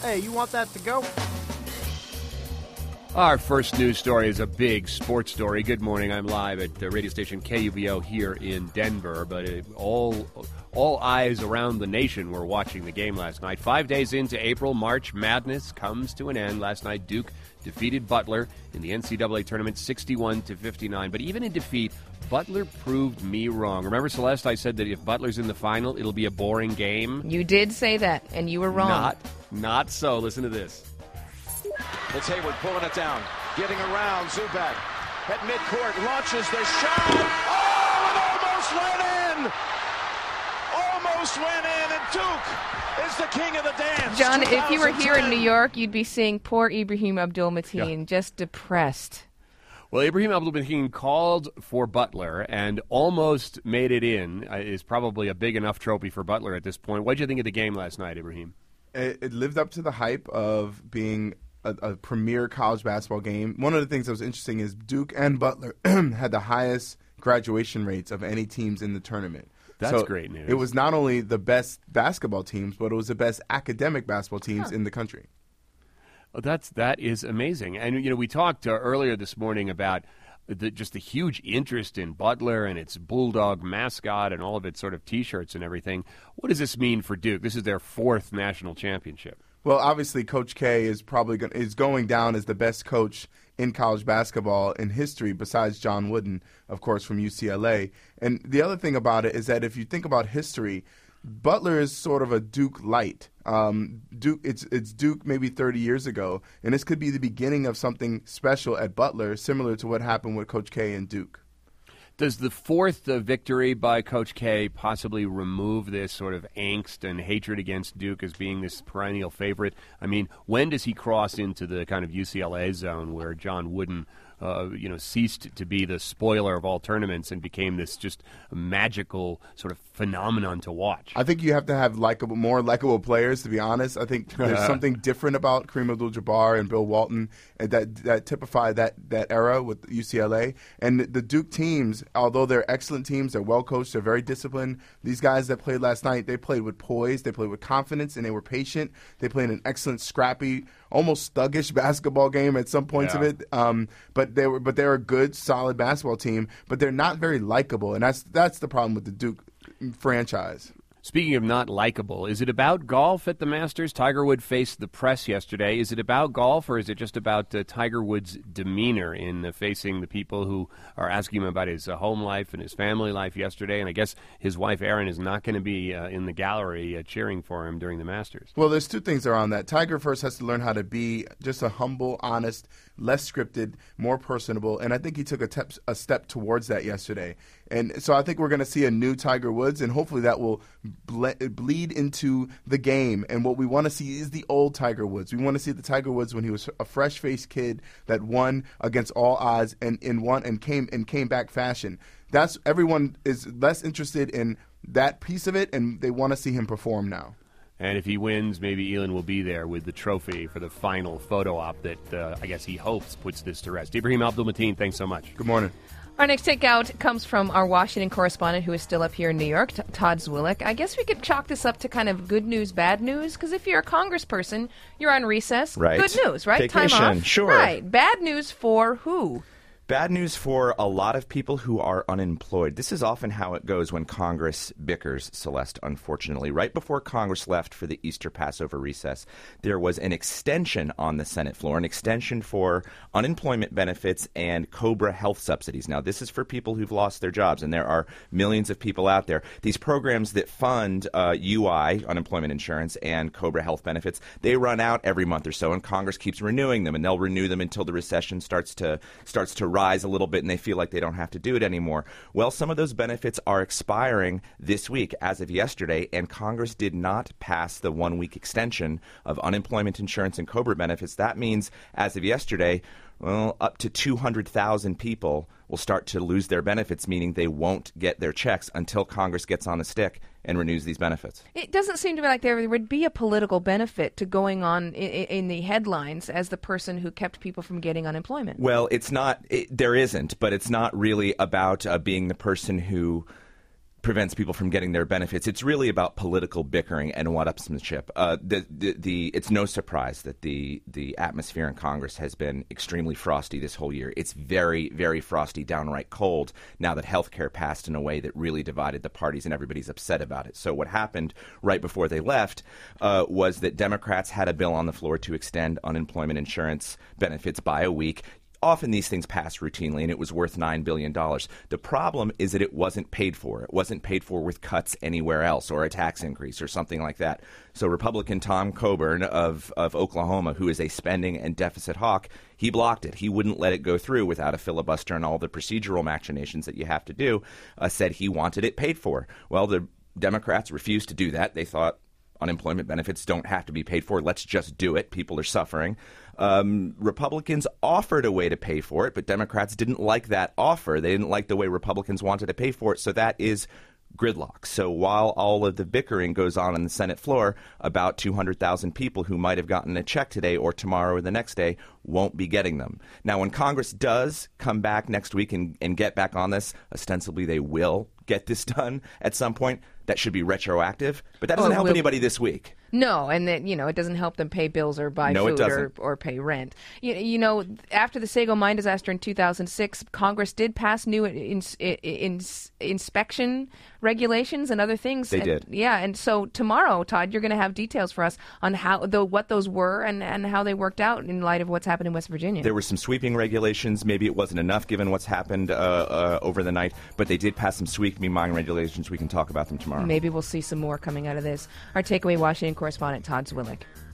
Hey, you want that to go? Our first news story is a big sports story. Good morning. I'm live at the radio station KUVO here in Denver, but all eyes around the nation were watching the game last night. 5 days into April, March Madness comes to an end. Last night, Duke defeated Butler in the NCAA tournament 61-59. But even in defeat, Butler proved me wrong. Remember, Celeste, I said that if Butler's in the final, it'll be a boring game? You did say that, and you were wrong. Not so. Listen to this. It's Hayward pulling it down, getting around Zubac at midcourt, launches the shot. Oh, it almost went in, and Duke is the king of the dance. John, if you were here in New York, you'd be seeing poor Ibrahim Abdul-Mateen just depressed. Well, Ibrahim Abdul-Mateen called for Butler and almost made it in. Is probably a big enough trophy for Butler at this point. What did you think of the game last night, Ibrahim? It lived up to the hype of being a premier college basketball game. One of the things that was interesting is Duke and Butler had the highest graduation rates of any teams in the tournament. That's great news. It was not only the best basketball teams, but it was the best academic basketball teams in the country. Well, that is amazing. And, we talked earlier this morning about just the huge interest in Butler and its Bulldog mascot and all of its sort of T-shirts and everything. What does this mean for Duke? This is their 4th national championship. Well, obviously, Coach K is probably going down as the best coach in college basketball in history, besides John Wooden, of course, from UCLA. And the other thing about it is that if you think about history, Butler is sort of a Duke light. It's Duke maybe 30 years ago, and this could be the beginning of something special at Butler, similar to what happened with Coach K and Duke. Does the 4th victory by Coach K possibly remove this sort of angst and hatred against Duke as being this perennial favorite? I mean, when does he cross into the kind of UCLA zone where John Wooden ceased to be the spoiler of all tournaments and became this just magical sort of phenomenon to watch? I think you have to have more likable players, to be honest. I think there's something different about Kareem Abdul-Jabbar and Bill Walton that typify that era with UCLA. And the Duke teams, although they're excellent teams, they're well coached, they're very disciplined. These guys that played last night, they played with poise, they played with confidence, and they were patient. They played an excellent, scrappy, almost thuggish basketball game at some points of it. But they're a good, solid basketball team. But they're not very likable, and that's the problem with the Duke franchise. Speaking of not likable, is it about golf at the Masters? Tiger Woods faced the press yesterday. Is it about golf, or is it just about Tiger Woods' demeanor in facing the people who are asking him about his home life and his family life yesterday? And I guess his wife, Erin, is not going to be in the gallery cheering for him during the Masters. Well, there's two things around that. Tiger first has to learn how to be just a humble, honest, less scripted, more personable, and I think he took a step towards that yesterday. And so I think we're going to see a new Tiger Woods, and hopefully that will bleed into the game. And what we want to see is the old Tiger Woods. We want to see the Tiger Woods when he was a fresh-faced kid that won against all odds and came back fashion. Everyone is less interested in that piece of it, and they want to see him perform now. And if he wins, maybe Elon will be there with the trophy for the final photo op that I guess he hopes puts this to rest. Ibrahim Abdul-Mateen, thanks so much. Good morning. Our next takeout comes from our Washington correspondent who is still up here in New York, Todd Zwillich. I guess we could chalk this up to kind of good news, bad news, because if you're a congressperson, you're on recess. Right. Good news, right? Vacation, time off. sure. Right. Bad news for who? Bad news for a lot of people who are unemployed. This is often how it goes when Congress bickers, Celeste, unfortunately. Right before Congress left for the Easter Passover recess, there was an extension on the Senate floor, an extension for unemployment benefits and COBRA health subsidies. Now, this is for people who've lost their jobs, and there are millions of people out there. These programs that fund UI, unemployment insurance, and COBRA health benefits, they run out every month or so, and Congress keeps renewing them, and they'll renew them until the recession starts to rise a little bit and they feel like they don't have to do it anymore. Well, some of those benefits are expiring this week as of yesterday, and Congress did not pass the 1-week extension of unemployment insurance and COBRA benefits. That means as of yesterday, well, up to 200,000 people will start to lose their benefits, meaning they won't get their checks until Congress gets on the stick and renews these benefits. It doesn't seem to me like there would be a political benefit to going on in the headlines as the person who kept people from getting unemployment. Well, there isn't, but it's not really about being the person who prevents people from getting their benefits. It's really about political bickering and one-upsmanship. It's no surprise that the atmosphere in Congress has been extremely frosty this whole year. It's very, very frosty, downright cold, now that health care passed in a way that really divided the parties and everybody's upset about it. So what happened right before they left was that Democrats had a bill on the floor to extend unemployment insurance benefits by a week. Often these things pass routinely, and it was worth $9 billion. The problem is that it wasn't paid for. It wasn't paid for with cuts anywhere else or a tax increase or something like that. So Republican Tom Coburn of Oklahoma, who is a spending and deficit hawk, he blocked it. He wouldn't let it go through without a filibuster and all the procedural machinations that you have to do, said he wanted it paid for. Well, the Democrats refused to do that. They thought unemployment benefits don't have to be paid for. Let's just do it. People are suffering. Republicans offered a way to pay for it, but Democrats didn't like that offer. They didn't like the way Republicans wanted to pay for it, so that is gridlock. So while all of the bickering goes on the Senate floor, about 200,000 people who might have gotten a check today or tomorrow or the next day won't be getting them. Now, when Congress does come back next week and get back on this, ostensibly they will get this done at some point. That should be retroactive, but that doesn't help anybody this week. No, and that, it doesn't help them pay bills or buy food or pay rent. After the Sago mine disaster in 2006, Congress did pass new inspection regulations and other things. They did. Yeah, and so tomorrow, Todd, you're going to have details for us on what those were and how they worked out in light of what's happened in West Virginia. There were some sweeping regulations. Maybe it wasn't enough given what's happened over the night, but they did pass some sweeping mine regulations. We can talk about them tomorrow. Maybe we'll see some more coming out of this. Our takeaway Washington correspondent Todd Zwillich.